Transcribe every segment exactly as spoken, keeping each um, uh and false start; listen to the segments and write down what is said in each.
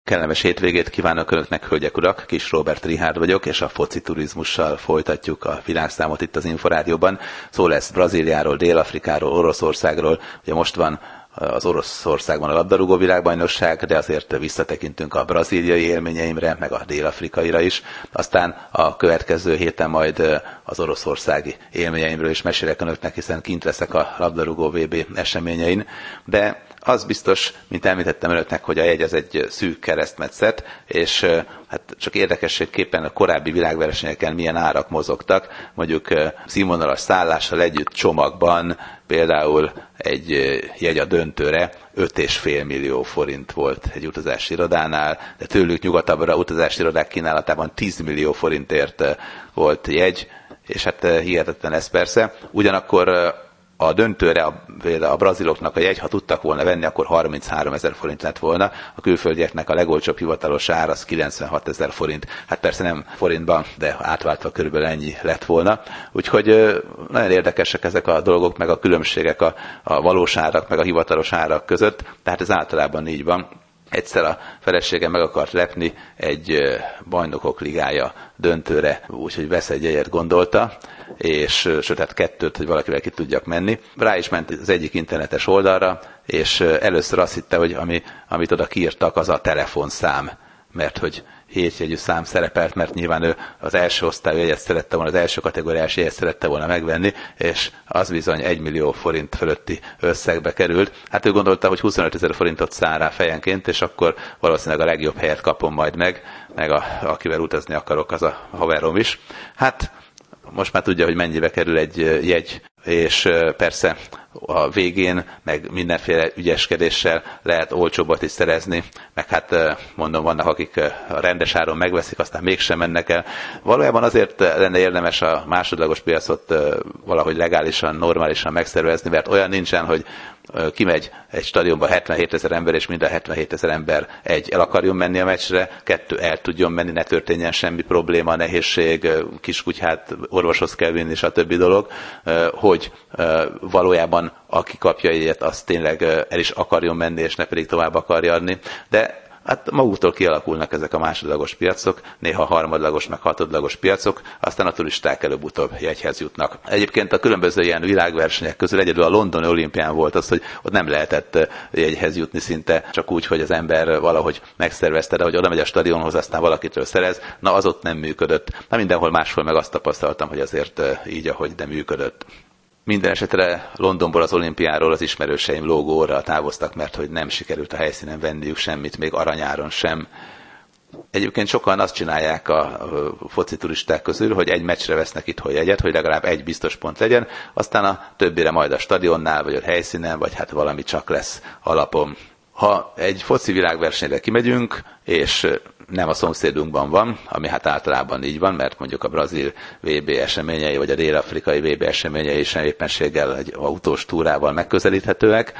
Kellemes hétvégét kívánok Önöknek, hölgyek, urak! Kis Róbert Richárd vagyok, és a foci turizmussal folytatjuk a világszámot itt az Inforádióban. Szó lesz Brazíliáról, Dél-Afrikáról, Oroszországról. Ugye most van az Oroszországban a labdarúgó világbajnokság, de azért visszatekintünk a brazíliai élményeimre, meg a dél-afrikaira is. Aztán a következő héten majd az oroszországi élményeimről is mesélek Önöknek, hiszen kint leszek a labdarúgó vé bé eseményein. De az biztos, mint említettem Önöknek, hogy a jegy az egy szűk keresztmetszet, és hát csak érdekességképpen a korábbi világversenyeken milyen árak mozogtak, mondjuk színvonalas szállással együtt csomagban például egy jegy a döntőre öt és fél millió forint volt egy utazási irodánál, de tőlük nyugatabbra utazási irodák kínálatában tíz millió forintért volt jegy, és hát hihetetlen ez persze. Ugyanakkor a döntőre a, a braziloknak a jegy, ha tudtak volna venni, akkor harminchárom ezer forint lett volna. A külföldieknek a legolcsóbb hivatalos ár az kilencvenhat ezer forint. Hát persze nem forintban, de átváltva körülbelül ennyi lett volna. Úgyhogy nagyon érdekesek ezek a dolgok, meg a különbségek a, a valós árak, meg a hivatalos árak között. Tehát ez általában így van. Egyszer a feleségem meg akart lepni egy bajnokok ligája döntőre, úgyhogy vesz egy jegyet gondolta, és sőt, hát kettőt, hogy valakivel ki tudjak menni. Rá is ment az egyik internetes oldalra, és először azt hitte, hogy ami, amit oda kiírtak, az a telefonszám, mert hogy hétjegyű szám szerepelt, mert nyilván ő az első osztályú jegyet szerette volna, az első kategóriás jegyet szerette volna megvenni, és az bizony egy millió forint fölötti összegbe került. Hát ő gondolta, hogy huszonöt ezer forintot száll rá fejenként, és akkor valószínűleg a legjobb helyet kapom majd meg, meg a, akivel utazni akarok, az a haverom is. Hát most már tudja, hogy mennyibe kerül egy jegy, és persze a végén, meg mindenféle ügyeskedéssel lehet olcsóbbat is szerezni, meg hát mondom, vannak, akik a rendes áron megveszik, aztán mégsem mennek el. Valójában azért lenne érdemes a másodlagos piacot valahogy legálisan, normálisan megszervezni, mert olyan nincsen, hogy kimegy egy stadionba hetvenhét ezer ember, és mind a hetvenhét ezer ember egy el akarjon menni a meccsre, kettő el tudjon menni, ne történjen semmi probléma, nehézség, kiskutyhát orvoshoz kell vinni, és a többi dolog, hogy valójában aki kapja egyet, az tényleg el is akarjon menni, és ne pedig tovább akarja adni. De hát maguktól kialakulnak ezek a másodlagos piacok, néha harmadlagos, meg hatodlagos piacok, aztán a turisták előbb-utóbb jegyhez jutnak. Egyébként a különböző ilyen világversenyek közül egyedül a londoni olimpián volt az, hogy ott nem lehetett jegyhez jutni szinte, csak úgy, hogy az ember valahogy megszervezte, de hogy oda megy a stadionhoz, aztán valakitől szerez, na az ott nem működött. Na mindenhol máshol meg azt tapasztaltam, hogy azért így, ahogy de működött. Minden esetre Londonból, az olimpiáról az ismerőseim lógóra távoztak, mert hogy nem sikerült a helyszínen venniük semmit, még aranyáron sem. Egyébként sokan azt csinálják a foci turisták közül, hogy egy meccsre vesznek itthon jegyet, hogy legalább egy biztos pont legyen, aztán a többire majd a stadionnál, vagy a helyszínen, vagy hát valami csak lesz alapon. Ha egy foci világversenyre kimegyünk, és nem a szomszédunkban van, ami hát általában így van, mert mondjuk a brazil vé bé eseményei, vagy a dél-afrikai vé bé eseményei sem éppenséggel egy autós túrával megközelíthetőek,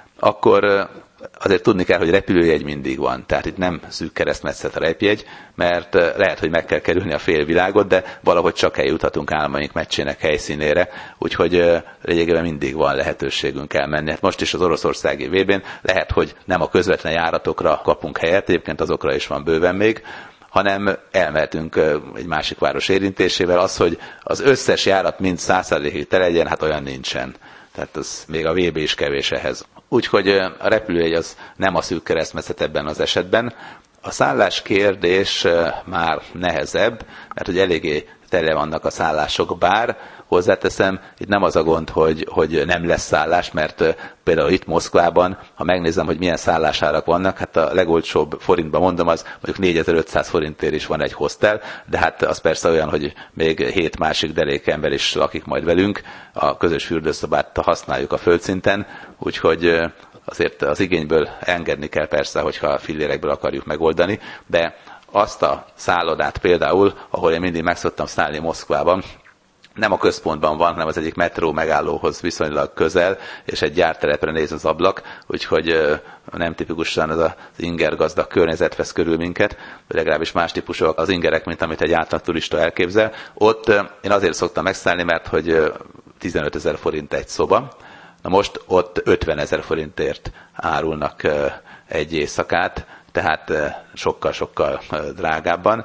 akkor azért tudni kell, hogy repülőjegy mindig van. Tehát itt nem szűk keresztmetszet a repjegy, mert lehet, hogy meg kell kerülni a félvilágot, de valahogy csak eljuthatunk álmaink meccsének helyszínére, úgyhogy lényegében mindig van lehetőségünk elmenni. Hát most is az oroszországi vé bén lehet, hogy nem a közvetlen járatokra kapunk helyet, egyébként azokra is van bőven még, hanem elmehetünk egy másik város érintésével. Az, hogy az összes járat mind száz százalékig tele legyen, hát olyan nincsen. Tehát az még a vé bé is kevés ehhez. Úgyhogy a repülőjegy az nem a szűk keresztmetszet ebben az esetben. A szállás kérdés már nehezebb, mert hogy eléggé tele vannak a szállások, bár hozzáteszem, itt nem az a gond, hogy, hogy nem lesz szállás, mert például itt Moszkvában, ha megnézem, hogy milyen szállásárak vannak, hát a legolcsóbb forintban mondom, az mondjuk négyezer-ötszáz forintért is van egy hostel, de hát az persze olyan, hogy még hét másik derék ember is lakik majd velünk, a közös fürdőszobát használjuk a földszinten, úgyhogy azért az igényből engedni kell persze, hogyha a fillérekből akarjuk megoldani, de azt a szállodát például, ahol én mindig meg szoktam szállni Moszkvában, nem a központban van, hanem az egyik metró megállóhoz viszonylag közel, és egy gyártelepre néz az ablak, úgyhogy nem tipikusan ez az inger gazdag környezet vesz körül minket, legalábbis más típusok az ingerek, mint amit egy átlag turista elképzel. Ott én azért szoktam megszállni, mert hogy tizenötezer forint egy szoba. Na most ott ötvenezer forintért árulnak egy éjszakát, tehát sokkal-sokkal drágábban,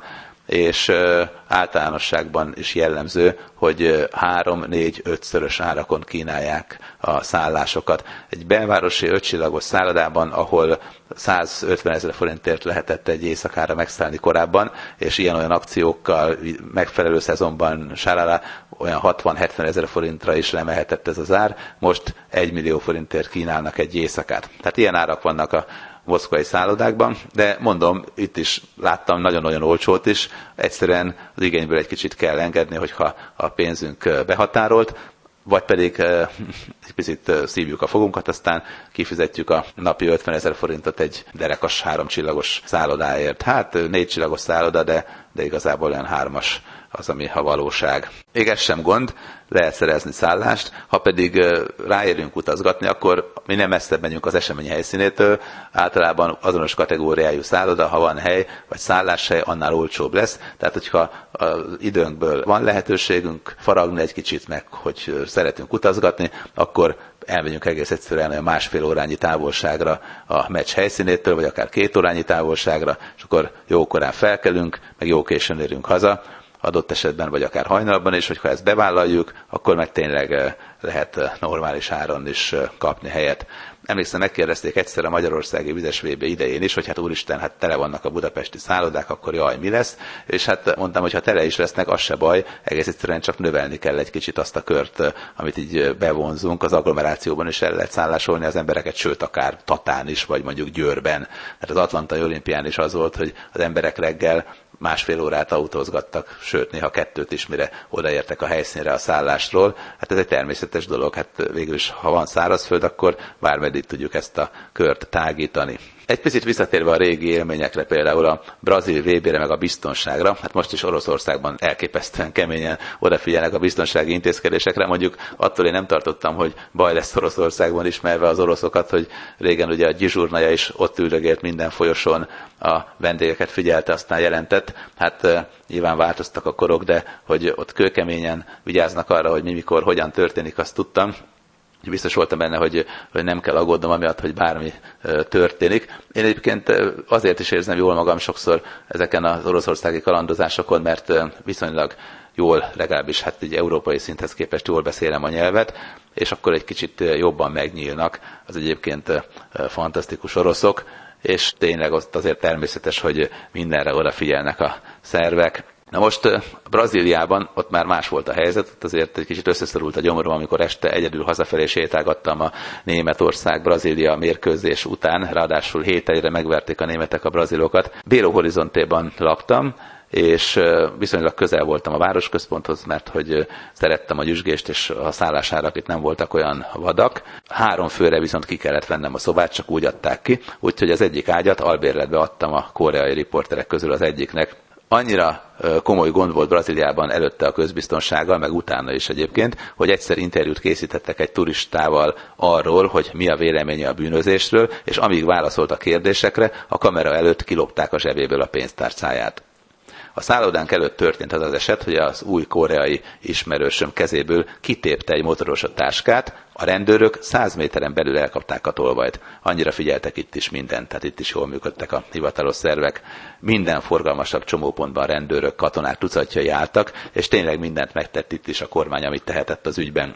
és általánosságban is jellemző, hogy három, négy, ötszörös árakon kínálják a szállásokat. Egy belvárosi ötcsillagos szállodában, ahol százötven ezer forintért lehetett egy éjszakára megszállni korábban, és ilyen-olyan akciókkal megfelelő szezonban sálálá olyan hatvan-hetven ezer forintra is lemehetett ez az ár, most egy millió forintért kínálnak egy éjszakát. Tehát ilyen árak vannak a moszkvai szállodákban, de mondom, itt is láttam nagyon-nagyon olcsót is, egyszerűen az igényből egy kicsit kell engedni, hogyha a pénzünk behatárolt, vagy pedig egy picit szívjuk a fogunkat, aztán kifizetjük a napi ötven ezer forintot egy derekas háromcsillagos szállodáért. Hát négy csillagos szálloda, de, de igazából olyan hármas az, ami a valóság. Még ez sem gond, lehet szerezni szállást, ha pedig ráérünk utazgatni, akkor mi nem messzebb menjünk az esemény helyszínétől, általában azonos kategóriájú szálloda, ha van hely, vagy szálláshely, annál olcsóbb lesz. Tehát, hogyha az időnkből van lehetőségünk faragni egy kicsit meg, hogy szeretünk utazgatni, akkor elmegyünk egész egyszerűen olyan másfél órányi távolságra a meccs helyszínétől, vagy akár két órányi távolságra, és akkor jókorán felkelünk, meg jó későn érünk haza, adott esetben, vagy akár hajnalban is, hogyha ezt bevállaljuk, akkor meg tényleg lehet normális áron is kapni helyet. Emlékszem, megkérdezték egyszer a magyarországi vizes vé bé idején is, hogy hát úristen, hát tele vannak a budapesti szállodák, akkor jaj, mi lesz? És hát mondtam, hogy ha tele is lesznek, az se baj, egész egyszerűen csak növelni kell egy kicsit azt a kört, amit így bevonzunk. Az agglomerációban is el lehet szállásolni az embereket, sőt, akár Tatán is, vagy mondjuk Győrben. Hát az Atlantai Olimpián is az volt, hogy az emberek reggel másfél órát autózgattak, sőt, néha kettőt is, mire odaértek a helyszínre a szállásról. Hát ez egy természetes dolog, hát végül is, ha van szárazföld, akkor bármeddig tudjuk ezt a kört tágítani. Egy picit visszatérve a régi élményekre, például a brazil vé bére meg a biztonságra, hát most is Oroszországban elképesztően keményen odafigyelnek a biztonsági intézkedésekre, mondjuk attól én nem tartottam, hogy baj lesz Oroszországban, ismerve az oroszokat, hogy régen ugye a Gyizsurnaja is ott üldögélt minden folyosón, a vendégeket figyelte, aztán jelentett, hát nyilván változtak a korok, de hogy ott kőkeményen vigyáznak arra, hogy mi, mikor, hogyan történik, azt tudtam. Biztos voltam benne, hogy, hogy nem kell aggódnom amiatt, hogy bármi történik. Én egyébként azért is érzem jól magam sokszor ezeken az oroszországi kalandozásokon, mert viszonylag jól, legalábbis hát egy európai szinthez képest jól beszélem a nyelvet, és akkor egy kicsit jobban megnyílnak az egyébként fantasztikus oroszok, és tényleg ott azért természetes, hogy mindenre odafigyelnek a szervek. Na most Brazíliában ott már más volt a helyzet, ott azért egy kicsit összeszorult a gyomorom, amikor este egyedül hazafelé sétálgattam a Németország-Brazília mérkőzés után, ráadásul hét egyre megverték a németek a brazilokat. Belo Horizontéban laktam, és viszonylag közel voltam a városközponthoz, mert hogy szerettem a gyüzsgést, és a szállásárak itt nem voltak olyan vadak. Három főre viszont ki kellett vennem a szobát, csak úgy adták ki, úgyhogy az egyik ágyat albérletbe adtam a koreai riporterek közül az egyiknek. Annyira komoly gond volt Brazíliában előtte a közbiztonsággal, meg utána is egyébként, hogy egyszer interjút készítettek egy turistával arról, hogy mi a véleménye a bűnözésről, és amíg válaszolt a kérdésekre, a kamera előtt kilopták a zsebéből a pénztárcáját. A szállodánk előtt történt az az eset, hogy az új koreai ismerősöm kezéből kitépte egy motoros a táskát, a rendőrök száz méteren belül elkapták a tolvajt. Annyira figyeltek itt is mindent, tehát itt is jól működtek a hivatalos szervek. Minden forgalmasabb csomópontban rendőrök, katonák tucatjai álltak, és tényleg mindent megtett itt is a kormány, amit tehetett az ügyben.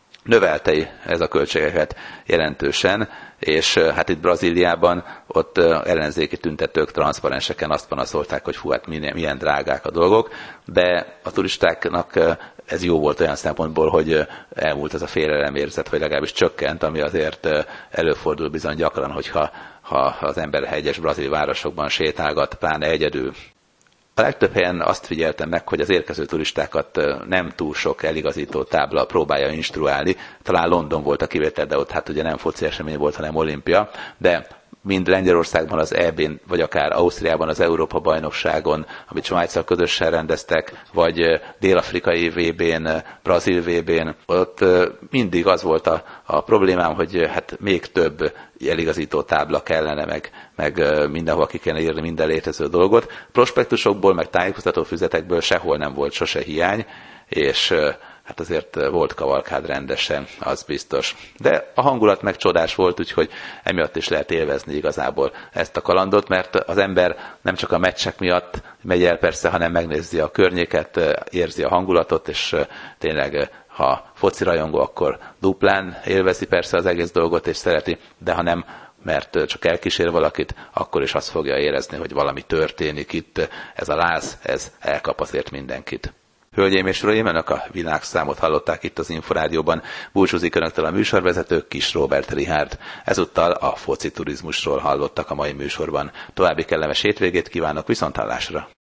Növelte ez a költségeket jelentősen, és hát itt Brazíliában ott ellenzéki tüntetők transzparenseken azt panaszolták, hogy fú, hát milyen, milyen drágák a dolgok, de a turistáknak ez jó volt olyan szempontból, hogy elmúlt ez a félelemérzet, vagy legalábbis csökkent, ami azért előfordul bizony gyakran, hogyha ha az ember hegyes brazil városokban sétálgat, pláne egyedül. A legtöbb helyen azt figyeltem meg, hogy az érkező turistákat nem túl sok eligazító tábla próbálja instruálni. Talán London volt a kivétel, de ott hát ugye nem foci esemény volt, hanem olimpia, de mind Lengyelországban az é bén, vagy akár Ausztriában az Európa-bajnokságon, amit Svájccal közösen rendeztek, vagy dél-afrikai vé bén, brazil vé bén, ott mindig az volt a, a problémám, hogy hát még több eligazító tábla kellene, meg, meg mindenhova ki kellene írni minden létező dolgot. Prospektusokból, meg tájékoztató füzetekből sehol nem volt sose hiány, és hát azért volt kavalkád rendesen, az biztos. De a hangulat meg csodás volt, úgyhogy emiatt is lehet élvezni igazából ezt a kalandot, mert az ember nem csak a meccsek miatt megy el persze, hanem megnézi a környéket, érzi a hangulatot, és tényleg ha foci rajongó, akkor duplán élvezi persze az egész dolgot, és szereti, de ha nem, mert csak elkísér valakit, akkor is azt fogja érezni, hogy valami történik itt. Ez a láz, ez elkap azért mindenkit. Hölgyeim és uraim, önök a világszámot hallották itt az Inforádióban. Búcsúzik önöktől a műsorvezető, Kis Róbert Richárd. Ezúttal a foci turizmusról hallottak a mai műsorban. További kellemes hétvégét kívánok, viszonthallásra!